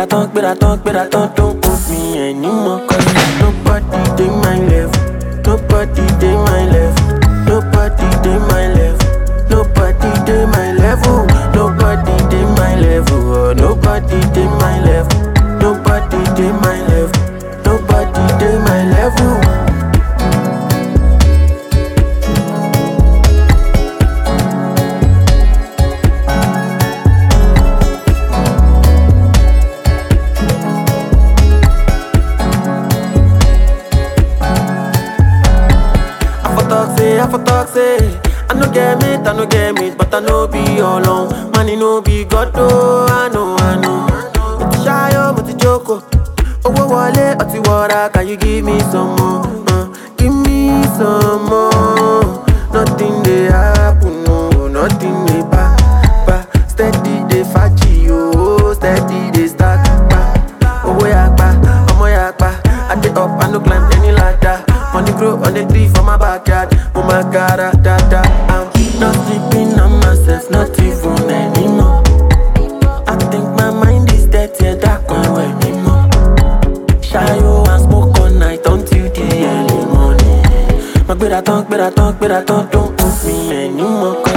don't put me anymore. Cause nobody dey my level. Nobody dey my level. Nobody dey my level. Nobody dey my level. Nobody dey my level. Oh, nobody dey my level. Nobody dey my level. Nobody dey my level. I for talk say I no get it, but I know be alone. Money no be God, oh, I know. But shy, but the joke, oh, wale, oti wara, can you give me some more? Give me some more. Nothing they happen, no, nothing they ba. Steady they fachi, oh, steady they stack, oh, yakba, I dey up, I no climb any ladder. Money grow on the tree for my backyard. Oh my God, I'm not sleeping on myself, not even anymore. I think my mind is dead, yeah, that can't wear me more. Shayo and smoke all night until the early morning. My better talk, don't put me anymore.